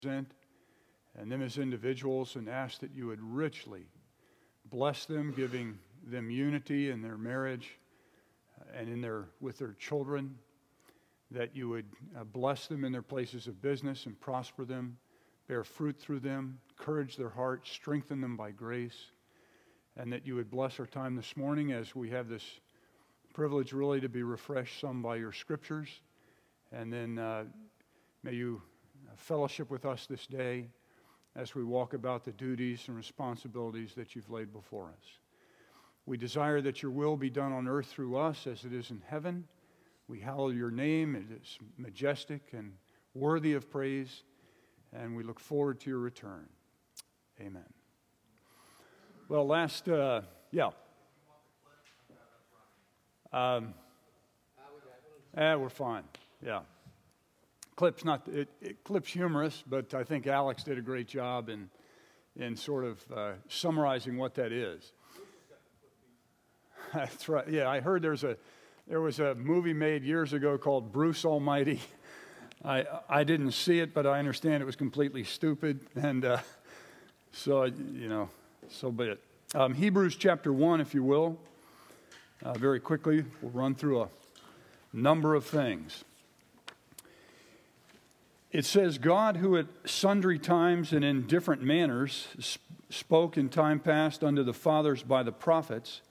and them as individuals, and ask that you would richly bless them, giving them unity in their marriage and with their children, that you would bless them in their places of business and prosper them, bear fruit through them, encourage their hearts, strengthen them by grace, and that you would bless our time this morning as we have this privilege really to be refreshed some by your scriptures, and then may you fellowship with us this day as we walk about the duties and responsibilities that you've laid before us. We desire that your will be done on earth through us as it is in heaven. We hallow your name. It is majestic and worthy of praise, and we look forward to your return. Amen. Well, we're fine. Yeah. Clip's humorous, but I think Alex did a great job in sort of summarizing what that is. That's right. Yeah, I heard there was a movie made years ago called Bruce Almighty. I didn't see it, but I understand it was completely stupid, and so be it. Hebrews chapter 1, if you will. Very quickly, we'll run through a number of things. It says, God, who at sundry times and in different manners spoke in time past unto the fathers by the prophets,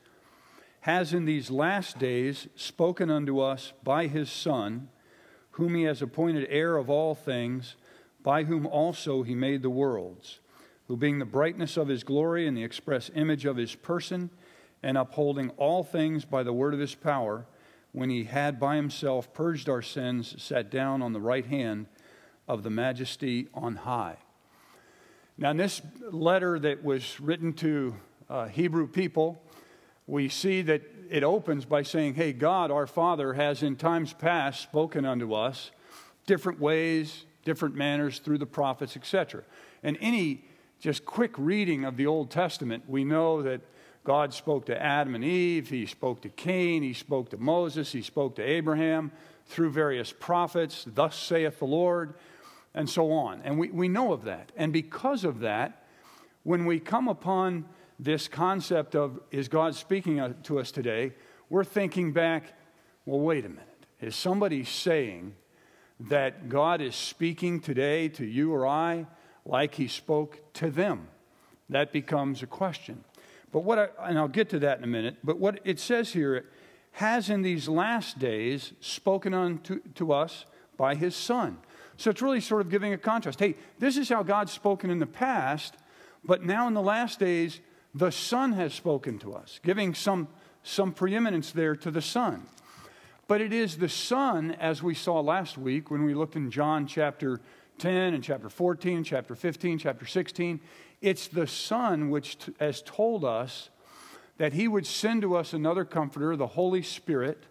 has in these last days spoken unto us by his Son, whom he has appointed heir of all things, by whom also he made the worlds, who being the brightness of his glory and the express image of his person, and upholding all things by the word of his power, when he had by himself purged our sins, sat down on the right hand of the majesty on high. Now, in this letter that was written to Hebrew people, we see that it opens by saying, hey, God, our Father, has in times past spoken unto us different ways, different manners through the prophets, etc. And any just quick reading of the Old Testament, we know that God spoke to Adam and Eve, he spoke to Cain, he spoke to Moses, he spoke to Abraham through various prophets, thus saith the Lord, and so on. And we know of that. And because of that, when we come upon this concept of, is God speaking to us today, we're thinking back, well, wait a minute. Is somebody saying that God is speaking today to you or I like he spoke to them? That becomes a question. But and I'll get to that in a minute, but what it says here, has in these last days spoken unto us by his Son. So it's really sort of giving a contrast. Hey, this is how God's spoken in the past, but now in the last days, the Son has spoken to us, giving some preeminence there to the Son. But it is the Son, as we saw last week when we looked in John chapter 10 and chapter 14, chapter 15, chapter 16, it's the Son which has told us that he would send to us another comforter, the Holy Spirit,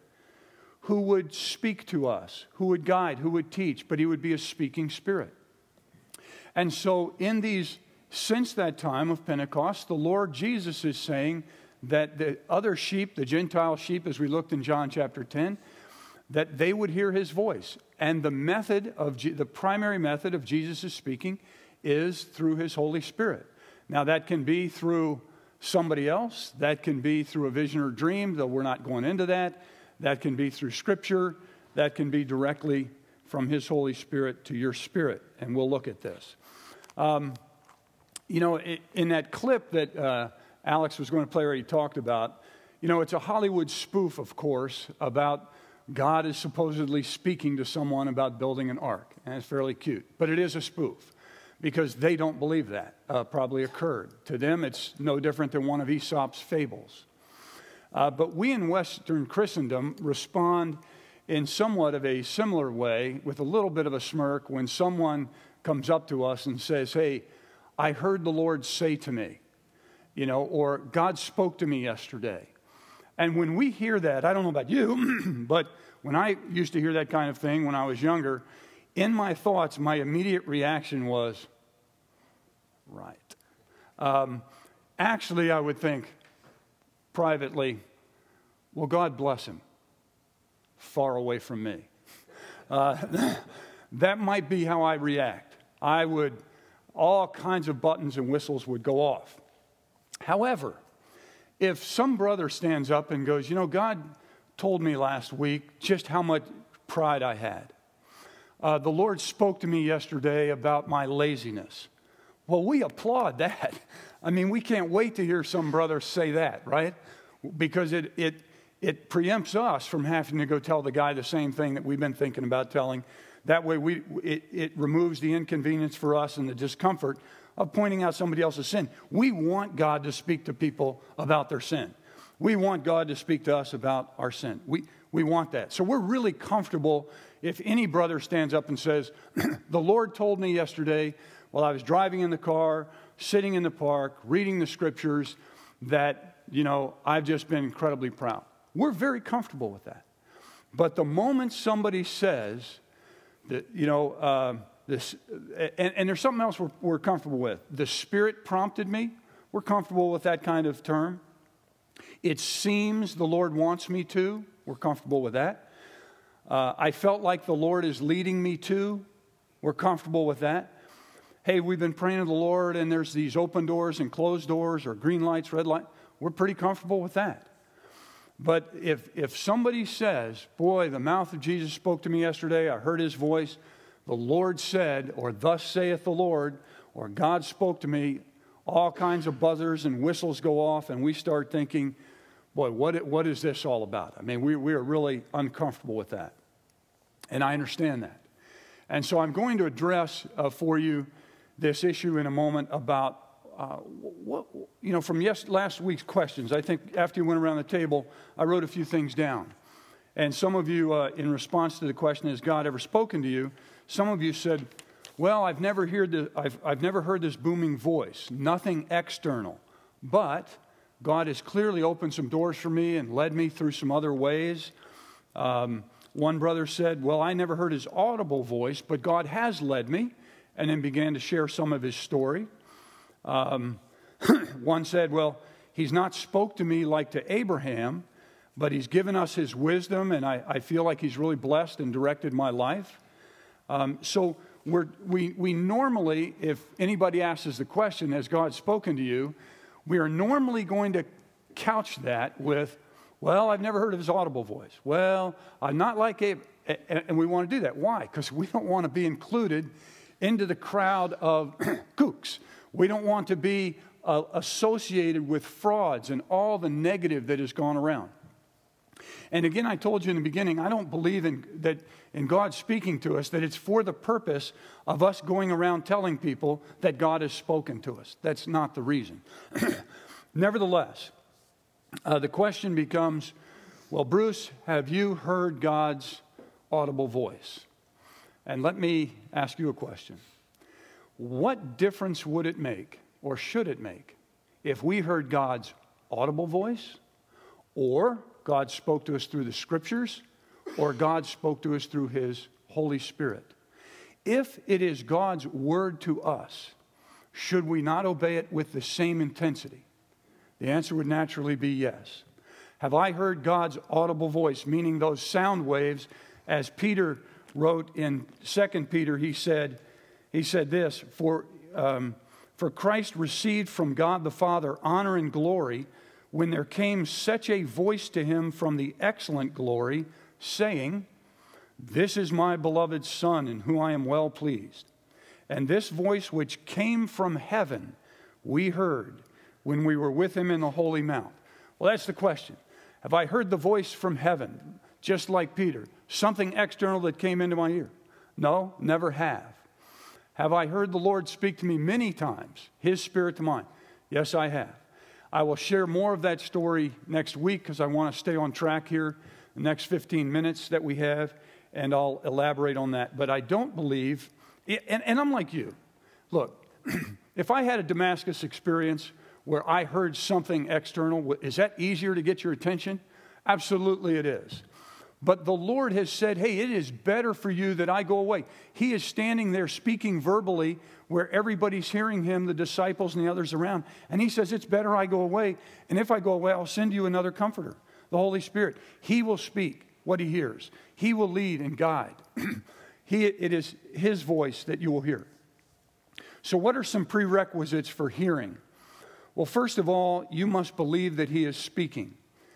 who would speak to us, who would guide, who would teach, but he would be a speaking spirit. And so since that time of Pentecost, the Lord Jesus is saying that the other sheep, the Gentile sheep, as we looked in John chapter 10, that they would hear his voice. And the primary method of Jesus' speaking is through his Holy Spirit. Now that can be through somebody else, that can be through a vision or dream, though we're not going into that. That can be through Scripture. That can be directly from his Holy Spirit to your spirit. And we'll look at this. In that clip that Alex was going to play where he talked about, it's a Hollywood spoof, of course, about God is supposedly speaking to someone about building an ark. And it's fairly cute. But it is a spoof because they don't believe that probably occurred. To them, it's no different than one of Aesop's fables. But we in Western Christendom respond in somewhat of a similar way with a little bit of a smirk when someone comes up to us and says, hey, I heard the Lord say to me, or God spoke to me yesterday. And when we hear that, I don't know about you, but when I used to hear that kind of thing when I was younger, in my thoughts, my immediate reaction was, right. Actually, I would think privately, well, God bless him, far away from me. That might be how I react. all kinds of buttons and whistles would go off. However, if some brother stands up and goes, God told me last week just how much pride I had. The Lord spoke to me yesterday about my laziness. Well, we applaud that. I mean, we can't wait to hear some brother say that, right? Because it preempts us from having to go tell the guy the same thing that we've been thinking about telling. That way, it removes the inconvenience for us and the discomfort of pointing out somebody else's sin. We want God to speak to people about their sin. We want God to speak to us about our sin. We want that. So we're really comfortable if any brother stands up and says, the Lord told me yesterday while I was driving in the car, sitting in the park, reading the scriptures, that, I've just been incredibly proud. We're very comfortable with that. But the moment somebody says that, this, and there's something else we're comfortable with. The Spirit prompted me. We're comfortable with that kind of term. It seems the Lord wants me to. We're comfortable with that. I felt like the Lord is leading me to. We're comfortable with that. Hey, we've been praying to the Lord and there's these open doors and closed doors or green lights, red light. We're pretty comfortable with that. But if somebody says, boy, the mouth of Jesus spoke to me yesterday, I heard his voice, the Lord said, or thus saith the Lord, or God spoke to me, all kinds of buzzers and whistles go off and we start thinking, boy, what is this all about? I mean, we are really uncomfortable with that. And I understand that. And so I'm going to address for you this issue in a moment about from last week's questions. I think after you went around the table, I wrote a few things down. And some of you, in response to the question, has God ever spoken to you? Some of you said, well, I've never heard this booming voice, nothing external. But God has clearly opened some doors for me and led me through some other ways. One brother said, well, I never heard his audible voice, but God has led me, and then began to share some of his story. One said, well, he's not spoke to me like to Abraham, but he's given us his wisdom, and I feel like he's really blessed and directed my life. So we normally, if anybody asks us the question, has God spoken to you? We are normally going to couch that with, well, I've never heard of his audible voice. Well, I'm not like Abe. And we want to do that. Why? Because we don't want to be included into the crowd of kooks. We don't want to be associated with frauds and all the negative that has gone around. And again, I told you in the beginning, I don't believe in God speaking to us, that it's for the purpose of us going around telling people that God has spoken to us. That's not the reason. Nevertheless, the question becomes, well, Bruce, have you heard God's audible voice? And let me ask you a question. What difference would it make, or should it make, if we heard God's audible voice, or God spoke to us through the Scriptures, or God spoke to us through His Holy Spirit? If it is God's word to us, should we not obey it with the same intensity? The answer would naturally be yes. Have I heard God's audible voice, meaning those sound waves, as Peter wrote in 2 Peter, he said this, for Christ received from God the Father honor and glory when there came such a voice to him from the excellent glory, saying, this is my beloved Son, in whom I am well pleased. And this voice which came from heaven, we heard when we were with him in the holy mount. Well, that's the question. Have I heard the voice from heaven, just like Peter? Something external that came into my ear? No, never have. Have I heard the Lord speak to me many times, His Spirit to mine? Yes, I have. I will share more of that story next week because I want to stay on track here the next 15 minutes that we have, and I'll elaborate on that. But I don't believe, and I'm like you. Look, if I had a Damascus experience where I heard something external, is that easier to get your attention? Absolutely it is. But the Lord has said, hey, it is better for you that I go away. He is standing there speaking verbally where everybody's hearing him, the disciples and the others around. And he says, it's better I go away. And if I go away, I'll send you another comforter, the Holy Spirit. He will speak what he hears. He will lead and guide. It is his voice that you will hear. So what are some prerequisites for hearing? Well, first of all, you must believe that he is speaking.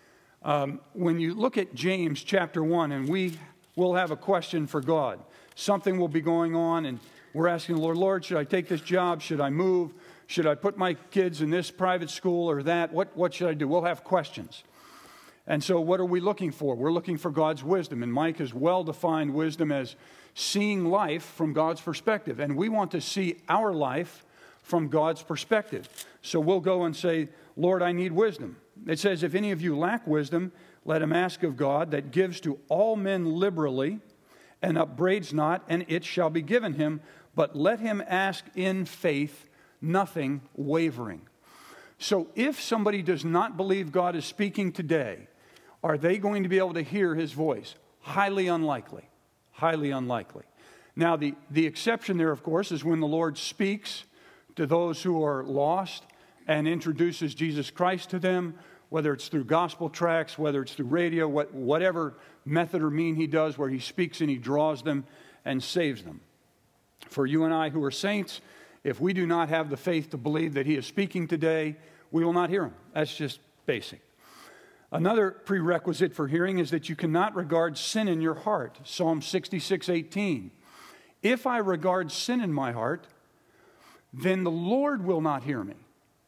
When you look at James chapter 1, and we will have a question for God. Something will be going on, and we're asking the Lord, Lord, should I take this job? Should I move? Should I put my kids in this private school or that? What should I do? We'll have questions. And so what are we looking for? We're looking for God's wisdom. And Mike has well-defined wisdom as seeing life from God's perspective. And we want to see our life from God's perspective. So we'll go and say, Lord, I need wisdom. It says, if any of you lack wisdom, let him ask of God that gives to all men liberally and upbraids not, and it shall be given him. But let him ask in faith, nothing wavering. So if somebody does not believe God is speaking today, are they going to be able to hear his voice? Highly unlikely. Highly unlikely. Now, the exception there, of course, is when the Lord speaks to those who are lost and introduces Jesus Christ to them, whether it's through gospel tracts, whether it's through radio, whatever method or mean he does where he speaks and he draws them and saves them. For you and I who are saints, if we do not have the faith to believe that he is speaking today, we will not hear him. That's just basic. Another prerequisite for hearing is that you cannot regard sin in your heart. Psalm 66:18. If I regard sin in my heart, then the Lord will not hear me.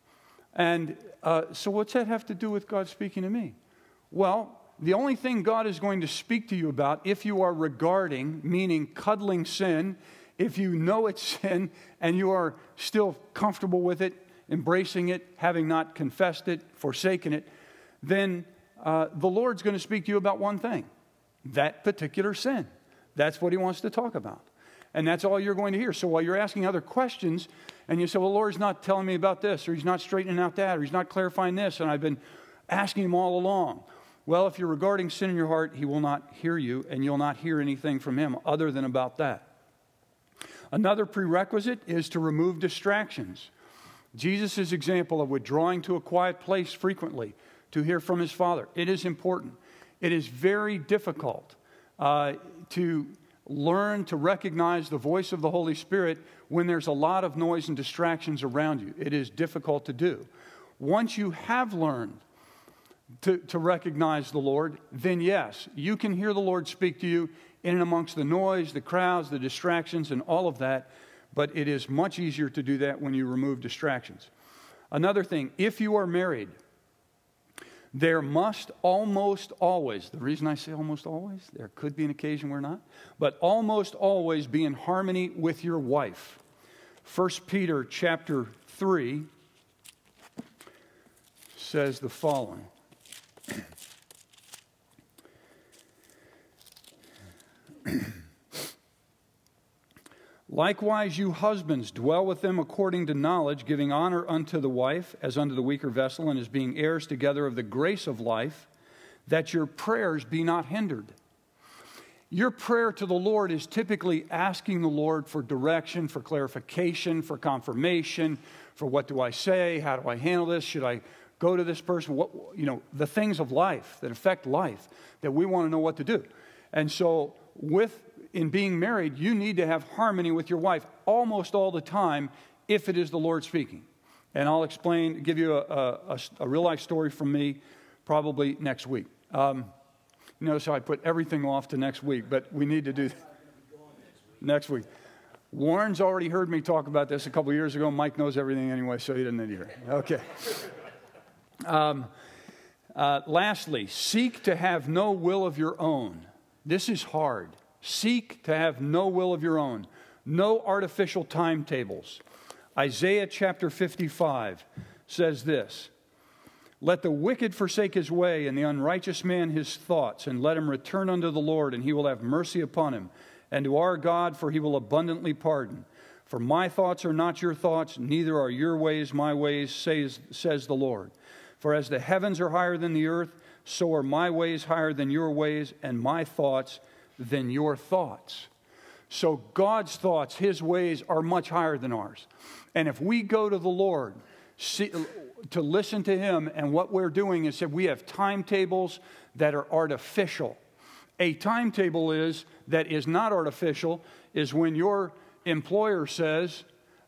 And so what's that have to do with God speaking to me? Well, the only thing God is going to speak to you about, if you are regarding, meaning cuddling sin, if you know it's sin and you are still comfortable with it, embracing it, having not confessed it, forsaken it, then the Lord's going to speak to you about one thing, that particular sin. That's what he wants to talk about. And that's all you're going to hear. So while you're asking other questions, and you say, well, Lord's not telling me about this, or he's not straightening out that, or he's not clarifying this, and I've been asking him all along. Well, if you're regarding sin in your heart, he will not hear you, and you'll not hear anything from him other than about that. Another prerequisite is to remove distractions. Jesus' example of withdrawing to a quiet place frequently to hear from his Father. It is important. It is very difficult to learn to recognize the voice of the Holy Spirit when there's a lot of noise and distractions around you. It is difficult to do. Once you have learned to recognize the Lord, then yes, you can hear the Lord speak to you in and amongst the noise, the crowds, the distractions, and all of that. But it is much easier to do that when you remove distractions. Another thing, if you are married, there must almost always, the reason I say almost always, there could be an occasion where not, but almost always be in harmony with your wife. 1 Peter chapter 3 says the following. Likewise, you husbands, dwell with them according to knowledge, giving honor unto the wife as unto the weaker vessel, and as being heirs together of the grace of life, that your prayers be not hindered. Your prayer to the Lord is typically asking the Lord for direction, for clarification, for confirmation, for what do I say, how do I handle this, should I go to this person, the things of life that affect life, that we want to know what to do. And so in being married, you need to have harmony with your wife almost all the time if it is the Lord speaking. And I'll give you a real-life story from me probably next week. Notice how I put everything off to next week, but we need to do that next week. Warren's already heard me talk about this a couple years ago. Mike knows everything anyway, so he doesn't need to hear it. Okay. Lastly, seek to have no will of your own. This is hard. Seek to have no will of your own. No artificial timetables. Isaiah chapter 55 says this, let the wicked forsake his way, and the unrighteous man his thoughts, and let him return unto the Lord, and he will have mercy upon him, and to our God, for he will abundantly pardon. For my thoughts are not your thoughts, neither are your ways my ways, says the Lord. For as the heavens are higher than the earth, so are my ways higher than your ways, and my thoughts than your thoughts. So God's thoughts, his ways are much higher than ours. And if we go to the Lord to listen to him, and what we're doing is that we have timetables that are artificial. A timetable that is not artificial is when your employer says,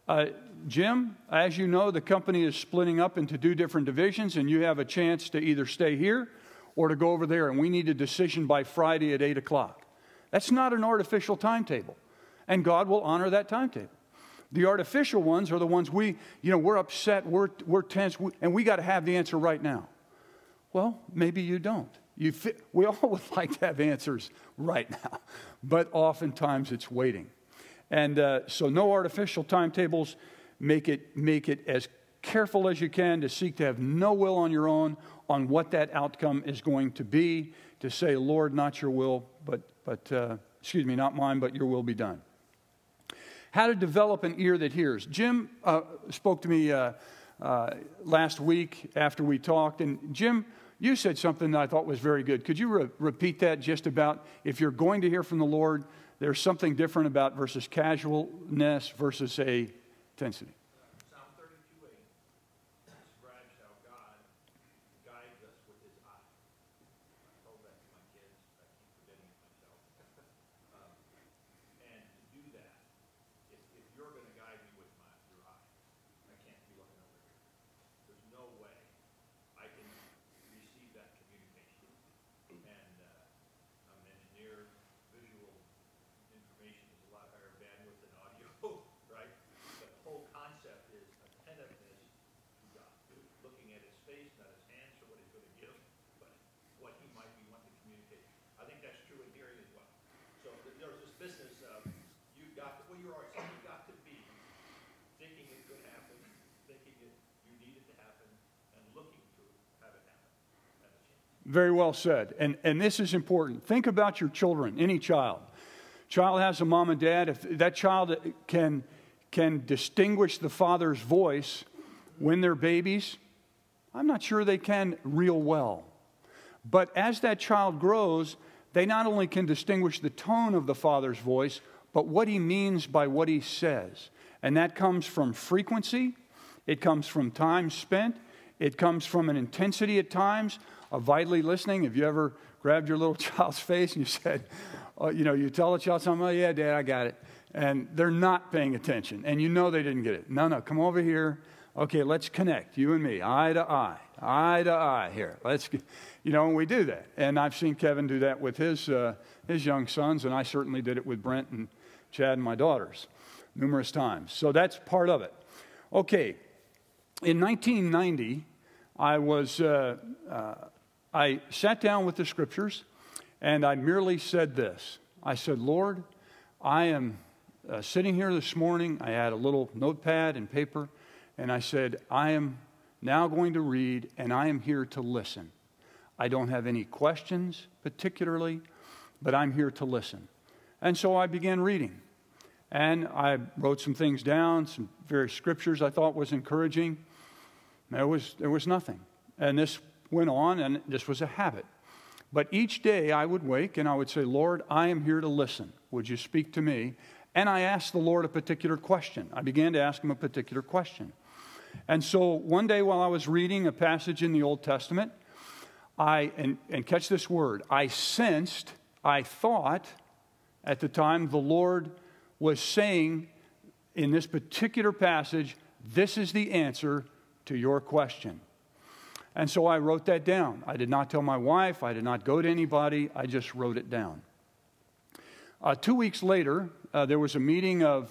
Jim, as you know, the company is splitting up into 2 different divisions, and you have a chance to either stay here or to go over there, and we need a decision by Friday at 8 o'clock. That's not an artificial timetable, and God will honor that timetable. The artificial ones are the ones we're upset, we're tense, and we got to have the answer right now. Well, maybe you don't. We all would like to have answers right now, but oftentimes it's waiting. And so no artificial timetables. Make it as careful as you can to seek to have no will on your own on what that outcome is going to be, to say, Lord, not your will, not mine, but your will be done. How to develop an ear that hears. Jim spoke to me last week after we talked, and Jim, you said something that I thought was very good. Could you repeat that just about, if you're going to hear from the Lord, there's something different about versus casualness versus a intensity. Psalm 32:8 describes how God guides us with his eye. I told that to my kids. I keep forgetting it myself. And to do that, if you're going to guide me with your eye, I can't be looking over here. There's no way I can receive that communication. And I'm an engineer. Visual information is a lot higher bandwidth than audio, right? The whole concept is attentiveness to God, looking at his face, not his hands, for what he's going to give, but what he might be wanting to communicate. I think that's true in hearing as well. So there's this business of you've got to be thinking it could happen, thinking you need it to happen, and looking to have it happen. Very well said. And this is important. Think about your children, any child. Child has a mom and dad. If that child can distinguish the father's voice when they're babies, I'm not sure they can real well. But as that child grows, they not only can distinguish the tone of the father's voice, but what he means by what he says. And that comes from frequency. It comes from time spent. It comes from an intensity at times of vitally listening. Have you ever grabbed your little child's face and you said, you tell the child something, oh, yeah, Dad, I got it. And they're not paying attention. And you know they didn't get it. No, come over here. Okay, let's connect, you and me, eye to eye here. And we do that. And I've seen Kevin do that with his young sons, and I certainly did it with Brent and Chad and my daughters numerous times. So that's part of it. Okay, in 1990, I sat down with the scriptures, and I merely said this. I said, Lord, I am sitting here this morning. I had a little notepad and paper, and I said, I am now going to read, and I am here to listen. I don't have any questions particularly, but I'm here to listen. And so I began reading, and I wrote some things down, some various scriptures I thought was encouraging. There was nothing. And this went on, and this was a habit. But each day I would wake and I would say, Lord, I am here to listen. Would you speak to me? And I asked the Lord a particular question. I began to ask him a particular question. And so one day while I was reading a passage in the Old Testament, and catch this word, I thought at the time the Lord was saying in this particular passage, this is the answer to your question. And so I wrote that down. I did not tell my wife. I did not go to anybody. I just wrote it down. 2 weeks later, there was a meeting of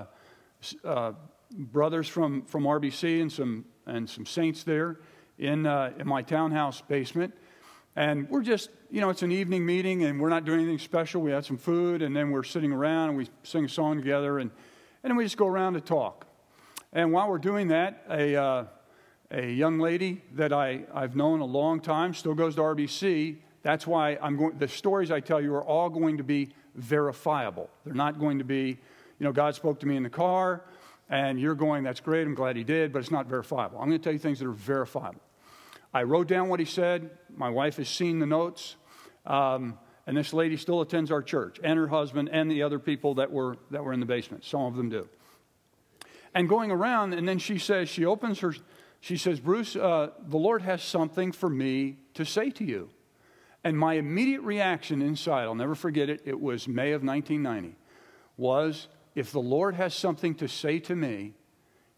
brothers from RBC and some saints there in my townhouse basement. And we're just, it's an evening meeting, and we're not doing anything special. We had some food, and then we're sitting around, and we sing a song together, and then we just go around to talk. And while we're doing that, a young lady that I've known a long time, still goes to RBC. That's why the stories I tell you are all going to be verifiable. They're not going to be, God spoke to me in the car, and you're going, that's great, I'm glad he did, but it's not verifiable. I'm going to tell you things that are verifiable. I wrote down what he said. My wife has seen the notes. And this lady still attends our church, and her husband, and the other people that were in the basement. Some of them do. And going around, and then she says, Bruce, the Lord has something for me to say to you. And my immediate reaction inside, I'll never forget it, it was May of 1990, was, if the Lord has something to say to me,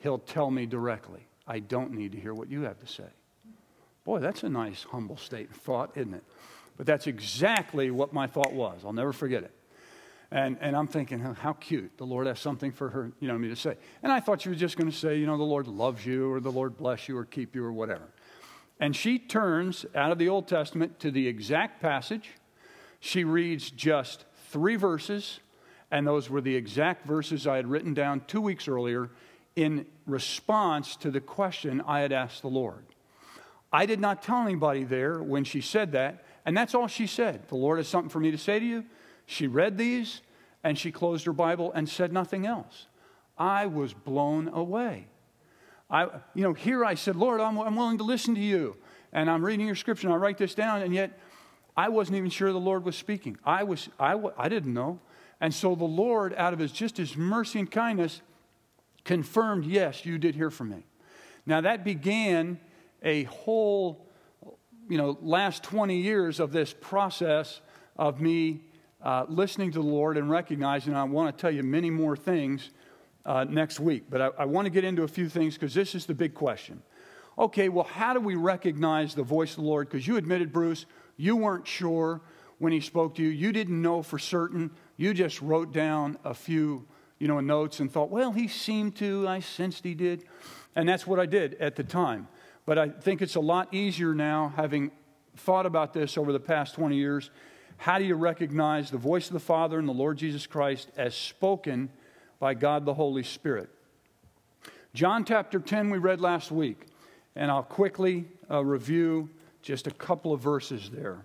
He'll tell me directly. I don't need to hear what you have to say. Boy, that's a nice, humble thought, isn't it? But that's exactly what my thought was. I'll never forget it. And I'm thinking, how cute. The Lord has something for her, me to say. And I thought she was just going to say, the Lord loves you, or the Lord bless you, or keep you, or whatever. And she turns out of the Old Testament to the exact passage. She reads just 3 verses, and those were the exact verses I had written down 2 weeks earlier in response to the question I had asked the Lord. I did not tell anybody there when she said that, and that's all she said. The Lord has something for me to say to you. She read these, and she closed her Bible and said nothing else. I was blown away. Here I said, Lord, I'm willing to listen to you, and I'm reading your scripture, and I write this down, and yet I wasn't even sure the Lord was speaking. I didn't know. And so the Lord, out of his mercy and kindness, confirmed, yes, you did hear from me. Now that began a whole, last 20 years of this process of me listening to the Lord and recognizing. I want to tell you many more things next week. But I want to get into a few things because this is the big question. Okay, well, how do we recognize the voice of the Lord? Because you admitted, Bruce, you weren't sure when he spoke to you. You didn't know for certain. You just wrote down a few, notes and thought, well, he seemed to. I sensed he did. And that's what I did at the time. But I think it's a lot easier now, having thought about this over the past 20 years. How do you recognize the voice of the Father and the Lord Jesus Christ as spoken by God the Holy Spirit? John chapter 10 we read last week, and I'll quickly review just a couple of verses there.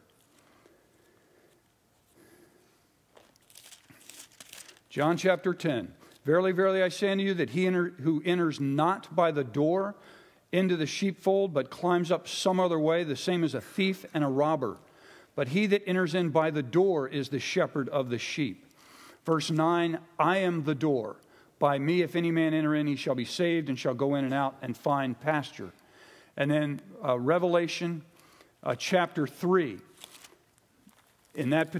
John chapter 10. Verily, verily, I say unto you that he who enters not by the door into the sheepfold, but climbs up some other way, the same as a thief and a robber. But he that enters in by the door is the shepherd of the sheep. Verse 9, I am the door. By me, if any man enter in, he shall be saved and shall go in and out and find pasture. And then Revelation chapter 3. In this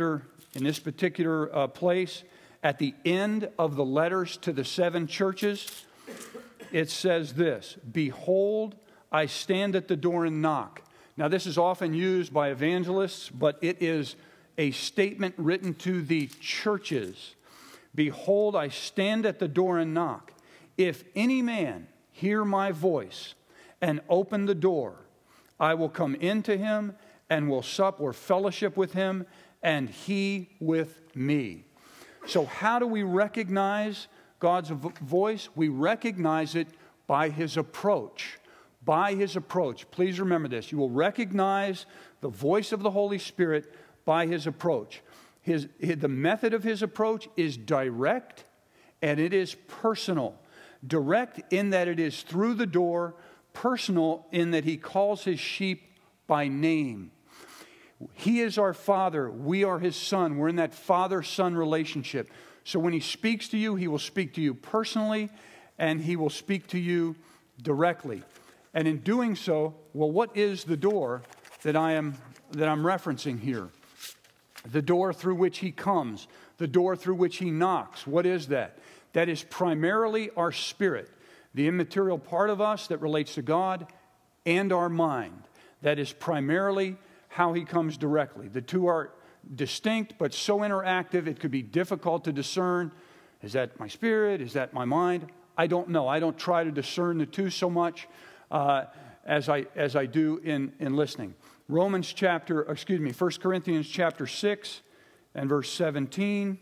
particular place, at the end of the letters to the 7 churches, it says this, Behold, I stand at the door and knock. Now, this is often used by evangelists, but it is a statement written to the churches. Behold, I stand at the door and knock. If any man hear my voice and open the door, I will come into him and will sup or fellowship with him, and he with me. So how do we recognize God's voice? We recognize it by his approach. By his approach. Please remember this. You will recognize the voice of the Holy Spirit by his approach. The method of his approach is direct and it is personal. Direct in that it is through the door. Personal in that he calls his sheep by name. He is our Father. We are his Son. We're in that father-son relationship. So when he speaks to you, he will speak to you personally and he will speak to you directly. And in doing so, well, what is the door that I'm referencing here? The door through which he comes, the door through which he knocks. What is that? That is primarily our spirit, the immaterial part of us that relates to God, and our mind. That is primarily how he comes directly. The two are distinct, but so interactive, it could be difficult to discern. Is that my spirit? Is that my mind? I don't know. I don't try to discern the two so much as I do in listening. 1 Corinthians chapter 6 and verse 17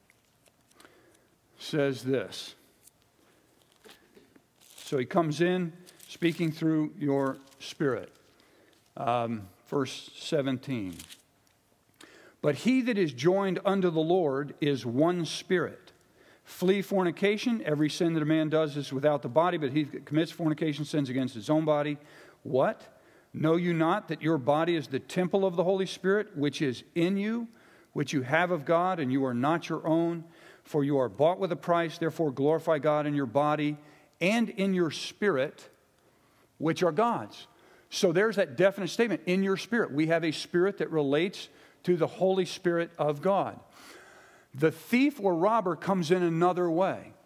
says this. So he comes in speaking through your spirit. Verse 17. But he that is joined unto the Lord is one spirit. Flee fornication. Every sin that a man does is without the body, but he that commits fornication sins against his own body. What? Know you not that your body is the temple of the Holy Spirit, which is in you, which you have of God, and you are not your own? For you are bought with a price. Therefore glorify God in your body and in your spirit, which are God's. So there's that definite statement, in your spirit. We have a spirit that relates to the Holy Spirit of God. The thief or robber comes in another way.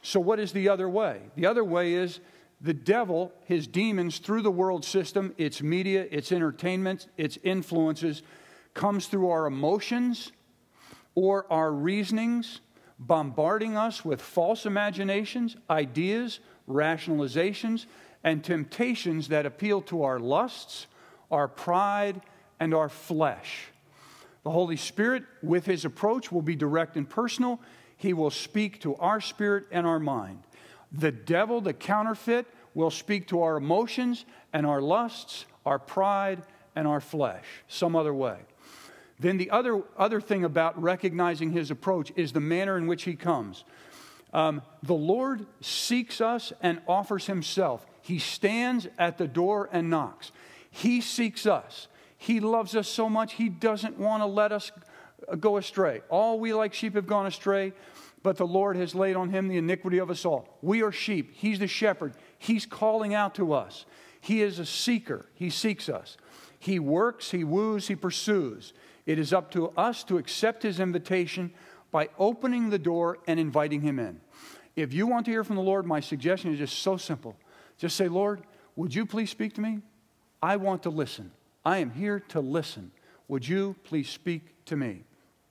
So what is the other way? The other way is the devil, his demons, through the world system, its media, its entertainment, its influences, comes through our emotions or our reasonings, bombarding us with false imaginations, ideas, rationalizations, and temptations that appeal to our lusts, our pride, and our flesh. The Holy Spirit, with his approach, will be direct and personal. He will speak to our spirit and our mind. The devil, the counterfeit, will speak to our emotions and our lusts, our pride, and our flesh, some other way. Then the other thing about recognizing his approach is the manner in which he comes. The Lord seeks us and offers himself. He stands at the door and knocks. He seeks us. He loves us so much, he doesn't want to let us go astray. All we like sheep have gone astray, but the Lord has laid on him the iniquity of us all. We are sheep. He's the shepherd. He's calling out to us. He is a seeker. He seeks us. He works, he woos, he pursues. It is up to us to accept his invitation by opening the door and inviting him in. If you want to hear from the Lord, my suggestion is just so simple. Just say, Lord, would you please speak to me? I want to listen. I am here to listen. Would you please speak to me?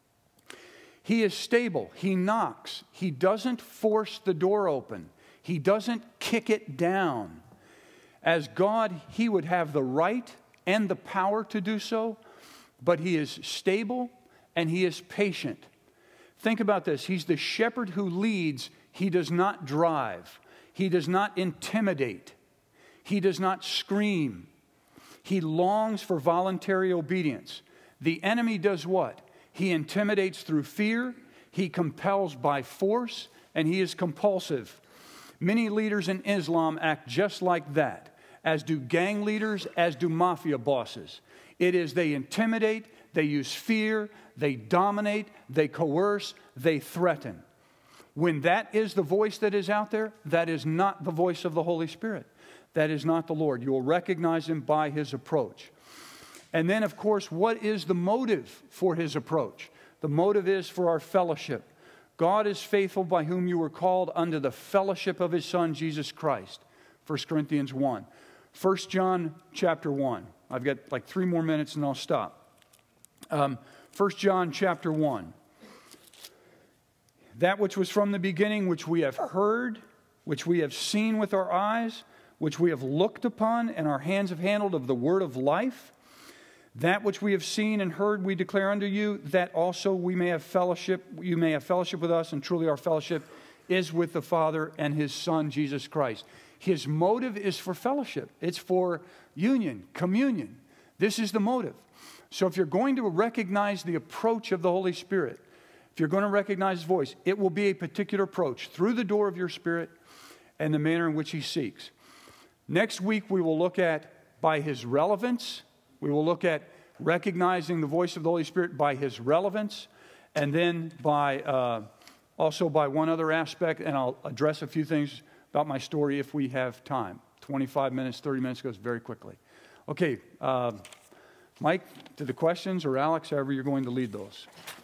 He is stable. He knocks. He doesn't force the door open. He doesn't kick it down. As God, he would have the right and the power to do so, but he is stable and he is patient. Think about this. He's the shepherd who leads. He does not drive. He does not intimidate. He does not scream. He longs for voluntary obedience. The enemy does what? He intimidates through fear, he compels by force, and he is compulsive. Many leaders in Islam act just like that, as do gang leaders, as do mafia bosses. It is they intimidate, they use fear, they dominate, they coerce, they threaten. When that is the voice that is out there, that is not the voice of the Holy Spirit. That is not the Lord. You will recognize him by his approach. And then, of course, what is the motive for his approach? The motive is for our fellowship. God is faithful, by whom you were called unto the fellowship of his Son, Jesus Christ. 1 Corinthians 1. 1 John chapter 1. I've got like 3 more minutes and I'll stop. 1 John chapter 1. That which was from the beginning, which we have heard, which we have seen with our eyes, which we have looked upon, and our hands have handled of the word of life. That which we have seen and heard we declare unto you, that also we may have fellowship, you may have fellowship with us, and truly our fellowship is with the Father and his Son, Jesus Christ. His motive is for fellowship. It's for union, communion. This is the motive. So if you're going to recognize the approach of the Holy Spirit, if you're going to recognize his voice, it will be a particular approach through the door of your spirit and the manner in which he seeks. Next week, we will look at by his relevance. We will look at recognizing the voice of the Holy Spirit by his relevance, and then by also by one other aspect, and I'll address a few things about my story if we have time. 25 minutes, 30 minutes goes very quickly. Okay, Mike, to the questions, or Alex, however you're going to lead those.